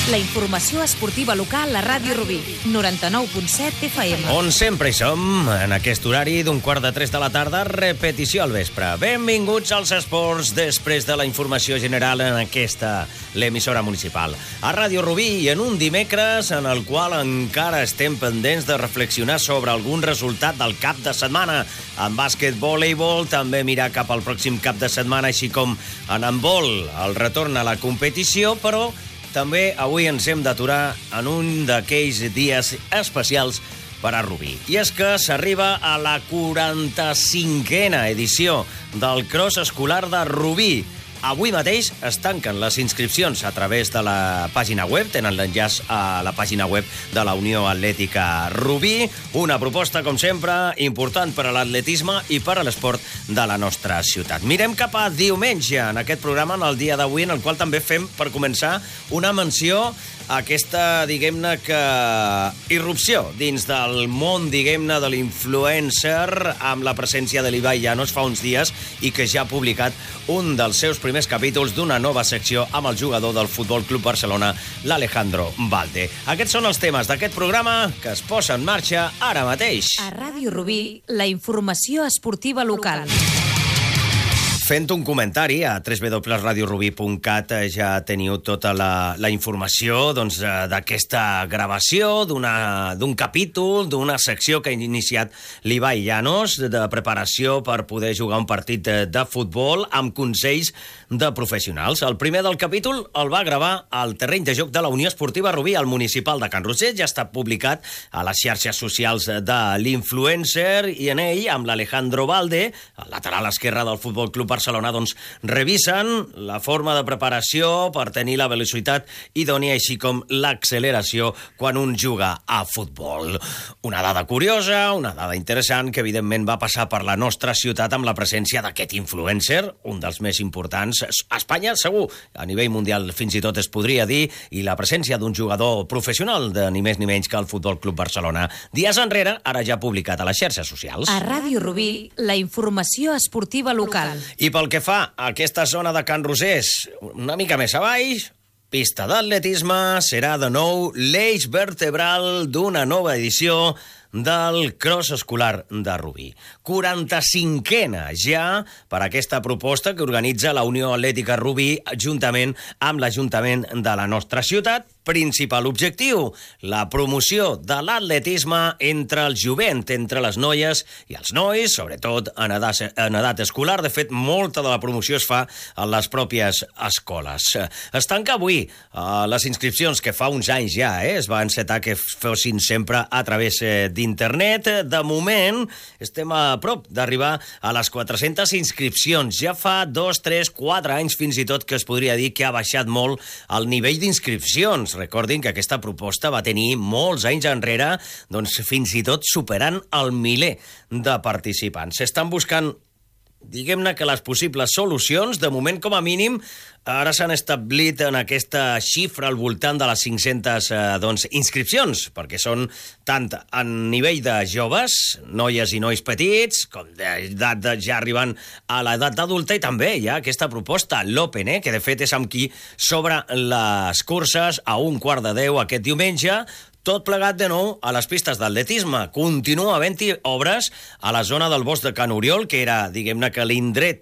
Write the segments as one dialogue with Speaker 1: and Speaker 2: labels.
Speaker 1: La informació esportiva local a Ràdio Rubí, 99.7 FM.
Speaker 2: On sempre hi som, en aquest horari d'2:45 de la tarda, repetició al vespre. Benvinguts als esports després de la informació general en aquesta, l'emissora municipal. A Ràdio Rubí i en un dimecres en el qual encara estem pendents de reflexionar sobre algun resultat del cap de setmana. En bàsquet, voleibol, també mirar cap al pròxim cap de setmana, així com en handbol, el retorn a la competició, però també avui ens hem d'aturar en un d'aquells dies especials per a Rubí. I és que s'arriba a la 45a edició del Cross Escolar de Rubí. Avui mateix es tanquen les inscripcions a través de la pàgina web. Tenen l'enllaç a la pàgina web de la Unió Atlètica Rubí. Una proposta, com sempre, important per a l'atletisme i per a l'esport de la nostra ciutat. Mirem cap a diumenge en aquest programa, en el dia d'avui, en el qual també fem, per començar, una menció a aquesta, diguem-ne, que irrupció dins del món, diguem-ne, de l'influencer, amb la presència de l'Ibai Llanos fa uns dies i que ja ha publicat un dels seus primers capítols d'una nova secció amb el jugador del Futbol Club Barcelona, l'Alejandro Valde. Aquests són els temes d'aquest programa que es posa en marxa ara mateix.
Speaker 1: A Ràdio Rubí, la informació esportiva local.
Speaker 2: Fent un comentari a www.radiorubí.cat ja teniu tota la informació d'aquesta gravació, d'un capítol, d'una secció que ha iniciat l'Ibai Llanos de preparació per poder jugar un partit de futbol amb consells de professionals. El primer del capítol el va gravar al terreny de joc de la Unió Esportiva Rubí, al municipal de Can Rosés. Ja està publicat a les xarxes socials de l'influencer i en ell, amb l'Alejandro Valde, el lateral esquerre del Futbol Club Barcelona, revisen la forma de preparació per tenir la velocitat idònia, així com l'acceleració quan un juga a futbol. Una dada curiosa, una dada interessant, que evidentment va passar per la nostra ciutat amb la presència d'aquest influencer, un dels més importants a Espanya, segur, a nivell mundial fins i tot es podria dir, i la presència d'un jugador professional de ni més ni menys que el Futbol Club Barcelona. Dies enrere, ara ja publicat a les xarxes socials.
Speaker 1: A Ràdio Rubí, la informació esportiva local.
Speaker 2: I pel que fa a aquesta zona de Can Rosés, una mica més avall, pista d'atletisme, serà de nou l'eix vertebral d'una nova edició del Cross Escolar de Rubí. 45a ja per aquesta proposta que organitza la Unió Atlètica Rubí juntament amb l'Ajuntament de la nostra ciutat. Principal objectiu, la promoció de l'atletisme entre el jovent, entre les noies i els nois, sobretot en edat escolar. De fet, molta de la promoció es fa a les pròpies escoles. Es tanca avui les inscripcions, que fa uns anys ja es va encetar que fossin sempre a través d'internet. De moment, estem a prop d'arribar a les 400 inscripcions. Ja fa 2, 3, 4 anys fins i tot que es podria dir que ha baixat molt el nivell d'inscripcions. Recordin que aquesta proposta va tenir molts anys enrere, fins i tot superant el miler de participants. S'estan buscant, diguem-ne, que les possibles solucions, de moment com a mínim, ara s'han establit en aquesta xifra al voltant de les 500 inscripcions, perquè són tant a nivell de joves, noies i nois petits, com d'edat ja arribant a l'edat adulta, i també hi ha aquesta proposta, l'Open, que de fet és amb qui s'obre les curses a 9:15 aquest diumenge, tot plegat de nou a les pistes d'atletisme. Continua havent-hi obres a la zona del bosc de Can Oriol, que era, diguem-ne, que l'indret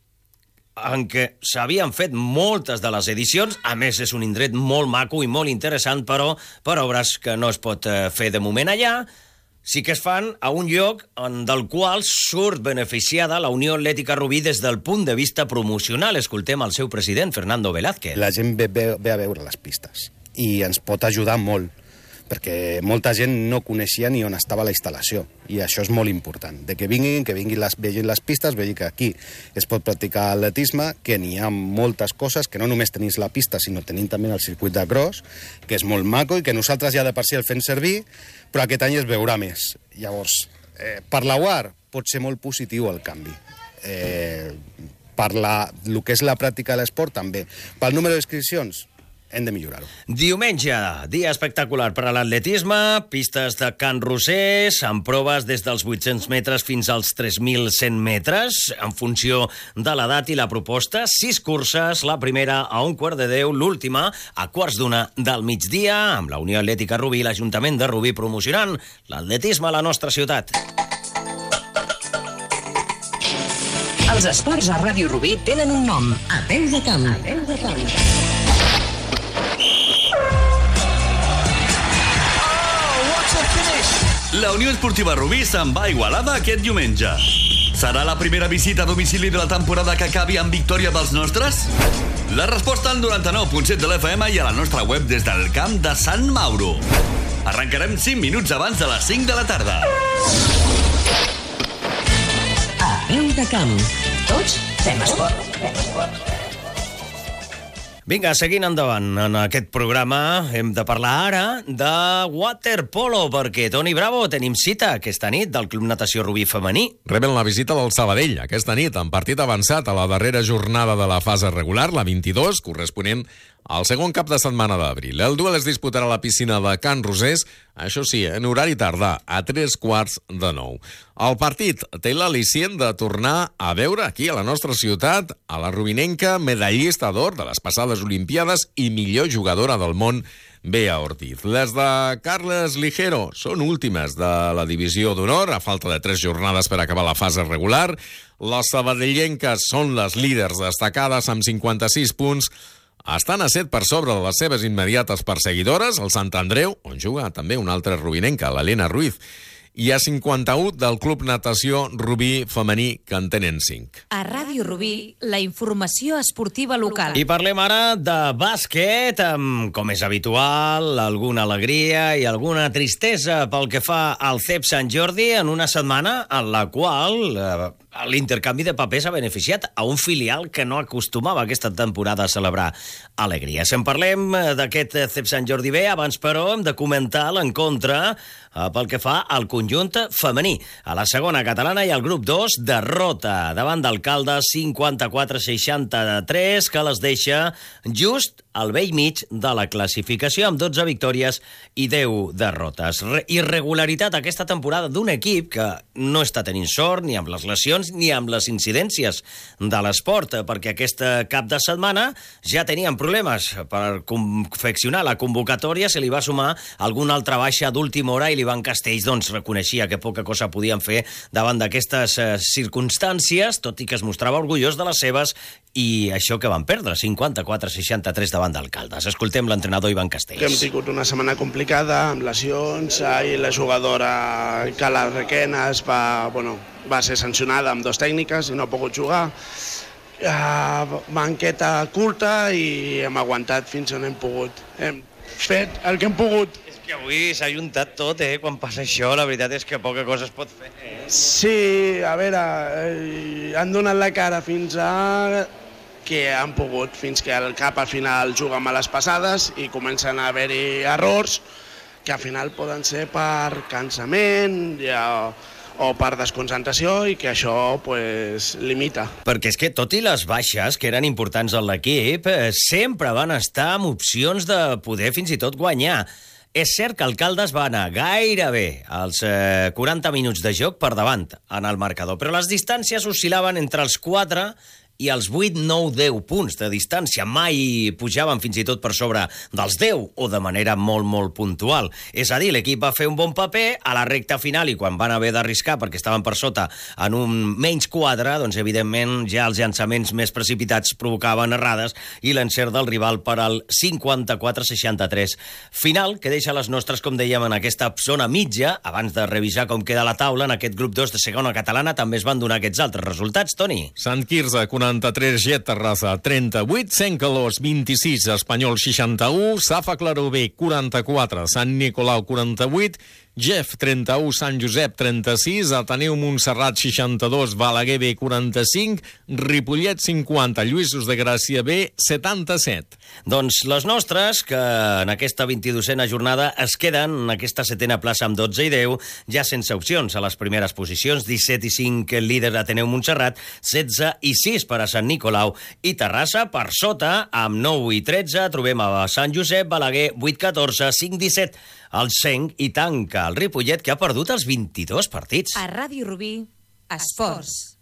Speaker 2: en què s'havien fet moltes de les edicions. A més, és un indret molt maco i molt interessant, però per obres que no es pot fer de moment allà. Sí que es fan a un lloc del qual surt beneficiada la Unió Atlètica Rubí des del punt de vista promocional. Escoltem el seu president, Fernando Velázquez.
Speaker 3: La gent ve a veure les pistes i ens pot ajudar molt, perquè molta gent no coneixia ni on estava la instal·lació, i això és molt important, de que vegin les pistes, vegin que aquí es pot practicar atletisme, que n'hi ha moltes coses, que no només tenim la pista, sinó tenim també el circuit de cross, que és molt maco i que nosaltres ja de per si el fem servir, però aquest any es veurà més. Llavors, per la UAR pot ser molt positiu el canvi. Per el que és la pràctica de l'esport també. Pel número d'inscripcions, hem de millorar-ho.
Speaker 2: Diumenge, dia espectacular per a l'atletisme, pistes de Can Rosés, amb proves des dels 800 metres fins als 3.100 metres, en funció de l'edat i la proposta. 6 curses, la primera a 11:45, l'última a 12:45 del migdia, amb la Unió Atlètica Rubí i l'Ajuntament de Rubí promocionant l'atletisme a la nostra ciutat.
Speaker 4: Els esports a Ràdio Rubí tenen un nom: A Peu de Camp. A Peu de Camp.
Speaker 5: La Unió Esportiva Rubí se'n va a Igualada aquest diumenge. Serà la primera visita a domicili de la temporada que acabi amb victòria dels nostres? La resposta al 99.7 de l'FM i a la nostra web des del camp de Sant Mauro. Arrencarem 5 minuts abans de les 5 de la tarda.
Speaker 4: A Peu de Camp. Tots fem esport.
Speaker 2: Vinga, seguint endavant en aquest programa, hem de parlar ara de waterpolo, perquè, Toni Bravo, tenim cita aquesta nit del Club Natació Rubí femení.
Speaker 6: Reben la visita del Sabadell aquesta nit, en partit avançat a la darrera jornada de la fase regular, la 22, corresponent al segon cap de setmana d'abril. El duel es disputarà a la piscina de Can Rosés, això sí, en horari tardà, a 8:45. El partit té l'al·licient de tornar a veure aquí, a la nostra ciutat, a la rubinenca medallista d'or de les passades Olimpiades i millor jugadora del món, Bea Ortiz. Les de Carles Ligero són últimes de la divisió d'honor, a falta de 3 jornades per acabar la fase regular. Les sabadellenques són les líders destacades amb 56 punts, estan a 7 per sobre de les seves immediates perseguidores, el Sant Andreu, on juga també una altra rubinenca, l'Helena Ruiz, i a 51 del Club Natació Rubí femení, que en tenen 5.
Speaker 1: A Ràdio Rubí, la informació esportiva local.
Speaker 2: I parlem ara de bàsquet, amb, com és habitual, alguna alegria i alguna tristesa pel que fa al CEP Sant Jordi, en una setmana en la qual l'intercanvi de papers ha beneficiat a un filial que no acostumava aquesta temporada a celebrar alegries. En parlem d'aquest CEP Sant Jordi B, abans, però, hem de comentar l'encontre pel que fa al conjunt femení. A la segona catalana hi ha el grup 2, derrota davant d'Alcaldes 54-63, que les deixa just al vell mig de la classificació, amb 12 victòries i 10 derrotes. Irregularitat aquesta temporada d'un equip que no està tenint sort ni amb les lesions ni amb les incidències de l'esport, perquè aquest cap de setmana ja tenien problemes per confeccionar la convocatòria, se li va sumar alguna altra baixa d'última hora i l'Ivan Castells doncs reconeixia que poca cosa podien fer davant d'aquestes circumstàncies, tot i que es mostrava orgullós de les seves, i això que van perdre, 54-63 davant d'Alcaldes. Escoltem l'entrenador Ivan Castells.
Speaker 7: Hem tingut una setmana complicada, amb lesions, i la jugadora Cala Requena va ser sancionada amb 2 tècniques i no ha pogut jugar. Banqueta curta i hem aguantat fins on hem pogut. Hem fet el que hem pogut.
Speaker 2: És que avui s'ha juntat tot, quan passa això, la veritat és que poca cosa es pot fer.
Speaker 7: Sí, a veure, han donat la cara fins a que han pogut, fins que al cap al final juga a les passades i comencen a haver-hi errors que al final poden ser per cansament o per desconcentració i que això limita.
Speaker 2: Perquè és que tot i les baixes, que eren importants en l'equip, sempre van estar amb opcions de poder fins i tot guanyar. És cert que Alcaldes va anar gairebé als 40 minuts de joc per davant en el marcador, però les distàncies oscil·laven entre els 4 i els 8, 9, 10 punts de distància. Mai pujaven fins i tot per sobre dels 10 o de manera molt, molt puntual. És a dir, l'equip va fer un bon paper a la recta final i quan van haver d'arriscar perquè estaven per sota en un menys 4, doncs evidentment ja els llançaments més precipitats provocaven errades i l'encert del rival per al 54-63 final, que deixa les nostres, com dèiem, en aquesta zona mitja. Abans de revisar com queda la taula, en aquest grup 2 de segona catalana també es van donar aquests altres resultats, Toni.
Speaker 6: Sant Quirze, 43, Get Terrassa 38, Sant Calós 26, Espanyol 61, Safa Clarobé 44, Sant Nicolau 48 Gef 31, Sant Josep 36, Ateneu Montserrat 62, Balaguer B 45, Ripollet 50, Lluïsos de Gràcia B 77.
Speaker 2: Doncs les nostres, que en aquesta 22a jornada es queden en aquesta 7a plaça amb 12 i 10, ja sense opcions a les primeres posicions, 17 i 5 el líder Ateneu Montserrat, 16 i 6 per a Sant Nicolau i Terrassa. Per sota, amb 9 i 13, trobem a Sant Josep, Balaguer 8, 14, 5, 17. El Senc i tanca el Ripollet, que ha perdut els 22 partits.
Speaker 1: A Ràdio Rubí, Esports,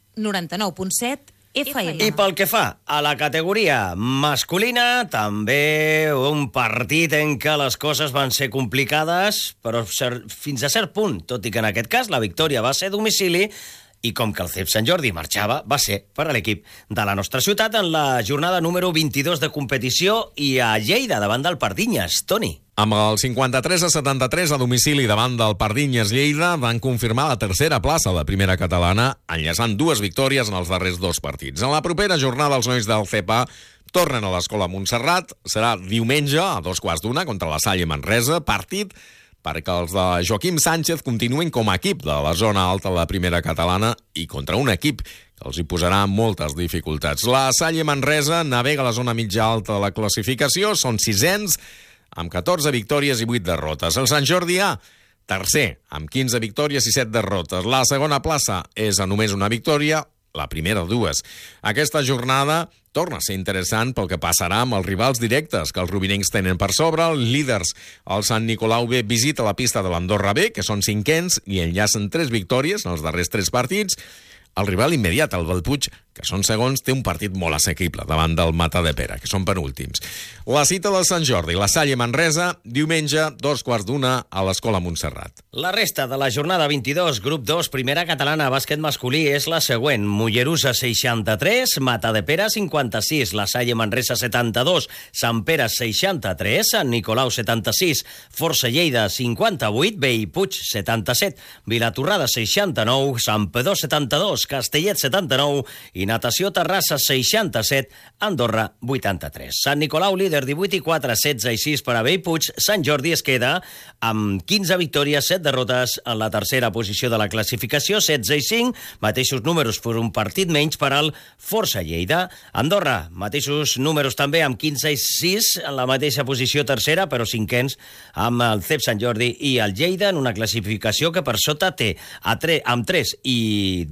Speaker 1: 99.7 FM.
Speaker 2: I pel que fa a la categoria masculina, també un partit en què les coses van ser complicades, però fins a cert punt, tot i que en aquest cas la victòria va ser a domicili, i com que el CEP Sant Jordi marxava, va ser per a l'equip de la nostra ciutat en la jornada número 22 de competició i a Lleida, davant del Pardinyes. Toni.
Speaker 6: Amb el 53-73 a domicili davant del Pardinyes Lleida van confirmar la tercera plaça a la primera catalana, enllaçant 2 victòries en els darrers 2 partits. En la propera jornada, els nois del CEPA tornen a l'Escola Montserrat. Serà diumenge a 2:15 contra la Salle Manresa, partit perquè els de Joaquim Sánchez continuïn com a equip de la zona alta de la primera catalana i contra un equip que els hi posarà moltes dificultats. La Salle Manresa navega a la zona mitja alta de la classificació, són 6ens, amb 14 victòries i 8 derrotes. El Sant Jordi A, tercer, amb 15 victòries i 7 derrotes. La segona plaça és a només una victòria, la primera 2. Aquesta jornada torna a ser interessant pel que passarà amb els rivals directes que els rubinencs tenen per sobre. Els líders, el Sant Nicolau B, visita la pista de l'Andorra B, que són 5ens i enllacen 3 victòries en els darrers 3 partits. El rival immediat, el Bellpuig, que són segons, té un partit molt assequible davant del Matadepera, que són penúltims. La cita del Sant Jordi, la Salle Manresa, diumenge, 2:15 a l'Escola Montserrat.
Speaker 2: La resta de la jornada 22, grup 2, primera catalana, bàsquet masculí, és la següent. Mollerussa 63, Matadepera 56, la Salle Manresa 72, Sant Pere 63, Sant Nicolau 76, Força Lleida 58, Bellpuig 77, Vilatorrada 69, Santpedor 72, Castellet 79 i Natació Terrassa 67, Andorra 83. Sant Nicolau líder 18 i 4, 16 i 6 per a Bellpuig. Sant Jordi es queda amb 15 victòries, 7 derrotes en la tercera posició de la classificació, 16 i 5, mateixos números per un partit menys per al Força Lleida. Andorra, mateixos números també amb 15 i 6 en la mateixa posició tercera, però 5ens amb el CEP Sant Jordi i el Lleida en una classificació que per sota té amb 3 i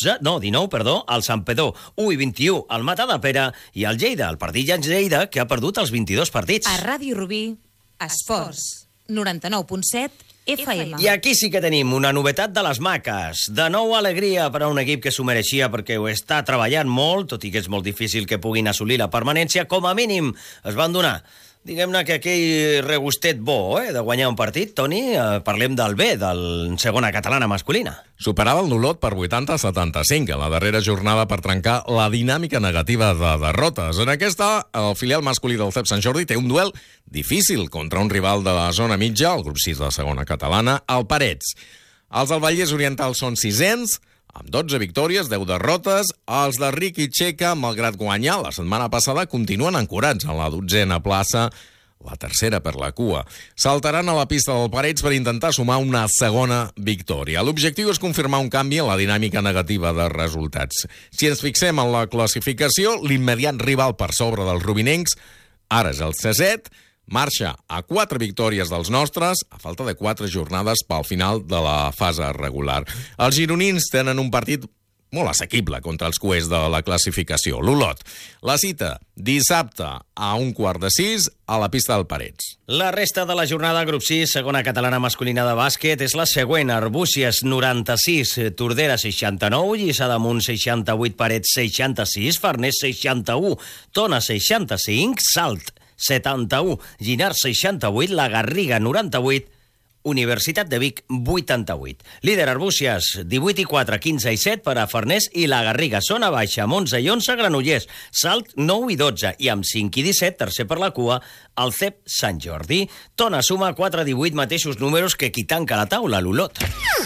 Speaker 2: 19, el Santpedor 1 i 21, el Matadepera i el Lleida, el Pardinyes Lleida, que ha perdut els 22 partits.
Speaker 1: A Ràdio Rubí, Esports, 99.7 FM.
Speaker 2: I aquí sí que tenim una novetat de les maques. De nou alegria per a un equip que s'ho mereixia perquè ho està treballant molt, tot i que és molt difícil que puguin assolir la permanència. Com a mínim es van donar, diguem-ne que aquell regustet bo, de guanyar un partit. Toni, parlem del B, del segona catalana masculina.
Speaker 6: Superava el Nulot per 80-75 en la darrera jornada per trencar la dinàmica negativa de derrotes. En aquesta, el filial masculí del CEP Sant Jordi té un duel difícil contra un rival de la zona mitja, el grup 6 de la segona catalana, el Parets. Els del Vallès Oriental són 6ens, amb 12 victòries, 10 derrotes. Els de Riqui Txeca, malgrat guanyar la setmana passada, continuen ancorats en la 12a plaça, la tercera per la cua. Saltaran a la pista del Parets per intentar sumar una segona victòria. L'objectiu és confirmar un canvi en la dinàmica negativa de resultats. Si ens fixem en la classificació, l'immediat rival per sobre dels rubinencs, ara és el C7, marxa a 4 victòries dels nostres, a falta de 4 jornades pel final de la fase regular. Els gironins tenen un partit molt assequible contra els coers de la classificació, l'Olot. La cita, dissabte a 5:15 a la pista del Parets.
Speaker 2: La resta de la jornada, grup 6, segona catalana masculina de bàsquet, és la següent. Arbúcies 96, Tordera 69, Lliçà d'Amunt 68, Parets 66, Farners 61, Tona 65, Salt 71, Llinars 68, La Garriga 98, Universitat de Vic 88. Líder Arbúcies, 18 i 4, 15 i 7 per a Farners i La Garriga. Zona baixa, amb 11 i 11 Granollers. Salt 9 i 12 i amb 5 i 17, tercer per la cua, el CEP Sant Jordi. Tona suma 4 i 18, mateixos números que qui tanca la taula, l'Olot.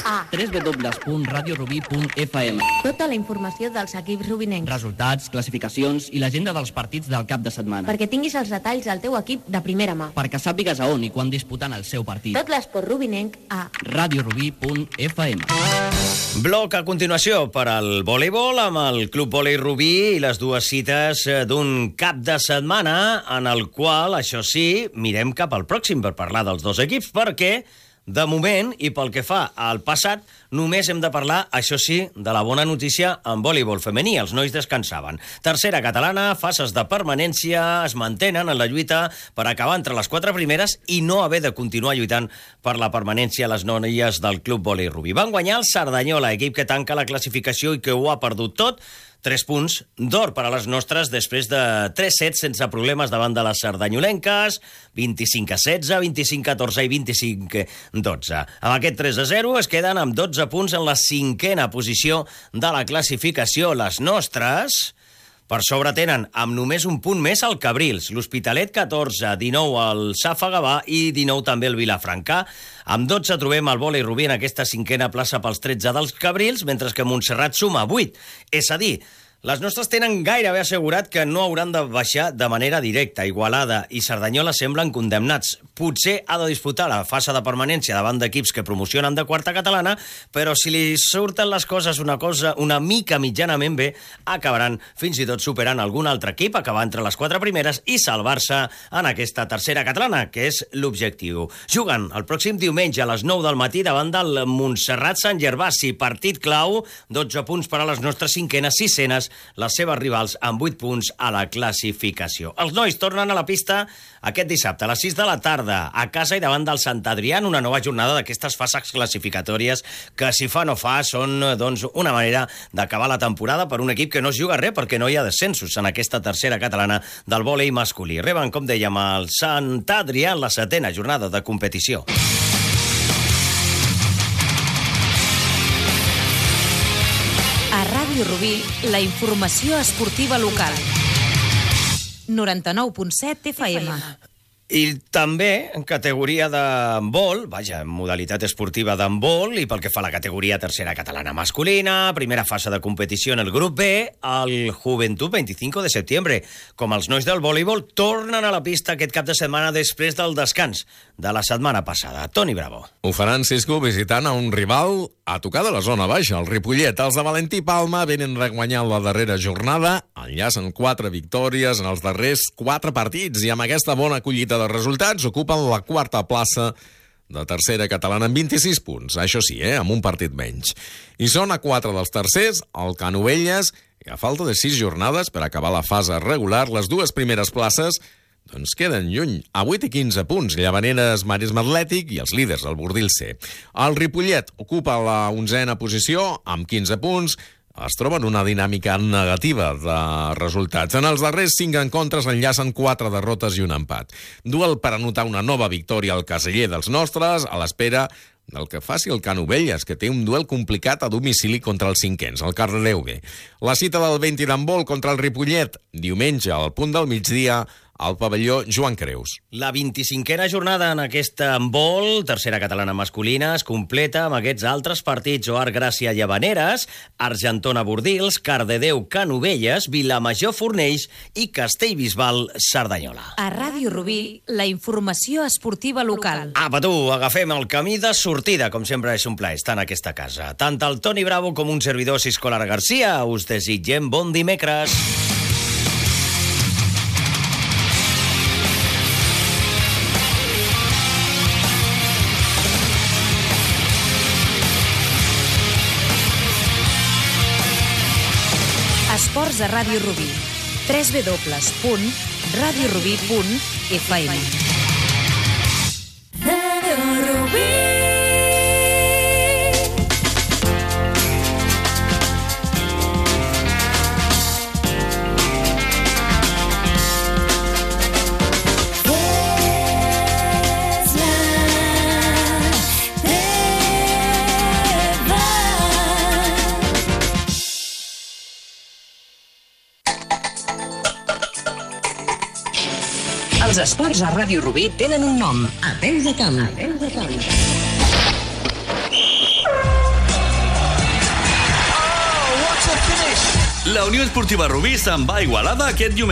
Speaker 8: www.radiorubí.fm.
Speaker 9: Tota la informació dels equips rubinencs.
Speaker 8: Resultats, classificacions i l'agenda dels partits del cap de setmana.
Speaker 9: Perquè tinguis els detalls del teu equip de primera mà.
Speaker 8: Perquè sàpigues a on i quan disputen el seu partit.
Speaker 9: Tot l'esport rubinenc a
Speaker 8: radiorubí.fm.
Speaker 2: Bloc a continuació per al voleibol amb el Club Volei Rubí i les dues cites d'un cap de setmana en el qual, això sí, mirem cap al pròxim per parlar dels dos equips, perquè de moment, i pel que fa al passat, només hem de parlar, això sí, de la bona notícia en voleibol femení. Els nois descansaven. Tercera catalana, fases de permanència, es mantenen en la lluita per acabar entre les 4 primeres i no haver de continuar lluitant per la permanència a les noies del Club Volei Rubí. Van guanyar el Cerdanyola, equip que tanca la classificació i que ho ha perdut tot. 3 punts d'or per a les nostres després de 3 sets sense problemes davant de les sardanyolenques, 25-16, 25-14 i 25-12. Amb aquest 3-0 es queden amb 12 punts en la 5a posició de la classificació. Les nostres, per sobre, tenen amb només un punt més el Cabrils, l'Hospitalet 14, 19 el Safa Gavà i 19 també el Vilafranca. Amb 12 trobem el Volei Rubí en aquesta 5a plaça pels 13 dels Cabrils, mentre que Montserrat suma 8. És a dir, les nostres tenen gairebé assegurat que no hauran de baixar de manera directa. Igualada i Cerdanyola semblen condemnats. Potser ha de disputar la fase de permanència davant d'equips que promocionen de quarta catalana, però si li surten les coses una mica mitjanament bé, acabaran fins i tot superant algun altre equip, acabar entre les 4 primeres i salvar-se en aquesta tercera catalana, que és l'objectiu. Juguen el pròxim diumenge a les 9 del matí davant del Montserrat Sant Gervasi. Partit clau, 12 punts per a les nostres 5enes, 6enes, les seves rivals amb 8 punts a la classificació. Els nois tornen a la pista aquest dissabte a les 6 de la tarda, a casa i davant del Sant Adrià, en una nova jornada d'aquestes fases classificatòries que, si fa no fa, són doncs, una manera d'acabar la temporada per un equip que no es juga res perquè no hi ha descensos en aquesta tercera catalana del vòlei masculí. Reben, com dèiem, el Sant Adrià en la 7a jornada de competició.
Speaker 1: A Ràdio Rubí, la informació esportiva local. 99.7 FM.
Speaker 2: I també en categoria d'handbol, vaja, en modalitat esportiva d'handbol, i pel que fa a la categoria tercera catalana masculina, primera fase de competició en el grup B, el Juventud 25 de setembre. Com els nois del voleibol tornen a la pista aquest cap de setmana després del descans de la setmana passada. Toni Bravo.
Speaker 6: Ho faran, Cisco, visitant a un rival a tocar de la zona baixa, el Ripollet. Els de Valentí Palma venen reguanyant la darrera jornada, enllacen 4 victòries en els darrers 4 partits i amb aquesta bona collita de resultats ocupen la 4a plaça de tercera catalana amb 26 punts, això sí, amb un partit menys. I són a 4 dels tercers, el Canovelles, i a falta de 6 jornades per acabar la fase regular, les dues primeres places doncs queden lluny, a 8 i 15 punts, Llavaneres, Maresme Atlètic i els líders, el Bordil C. El Ripollet ocupa la 11a posició amb 15 punts, es troba en una dinàmica negativa de resultats. En els darrers 5 encontres enllacen 4 derrotes i un empat. Duel per anotar una nova victòria al caseller dels nostres, a l'espera del que faci el Canovelles, que té un duel complicat a domicili contra els cinquens, el Cardedeu B. La cita del 20 d'handbol contra el Ripollet, diumenge al punt del migdia, al pavelló Joan Creus.
Speaker 2: La 25a jornada en aquesta handbol, tercera catalana masculina, es completa amb aquests altres partits: Oar Gràcia Llavaneres, Argentona Bordils, Cardedeu Canovelles, Vilamajor Fornells i Castellbisbal Cerdanyola.
Speaker 1: A Ràdio Rubí, la informació esportiva local.
Speaker 2: Apa tu, agafem el camí de sortida. Com sempre és un plaer estar en aquesta casa. Tant el Toni Bravo com un servidor, Cisco Lara Garcia, us desitgem bon dimecres.
Speaker 1: Esports a Ràdio Rubí. www.radiorubí.fm. Ràdio Rubí.
Speaker 4: Els esports a Ràdio Rubí tenen un nom: A Peu de Camp.
Speaker 5: La Unió Esportiva Rubí se'n va a Igualada aquest diumenge.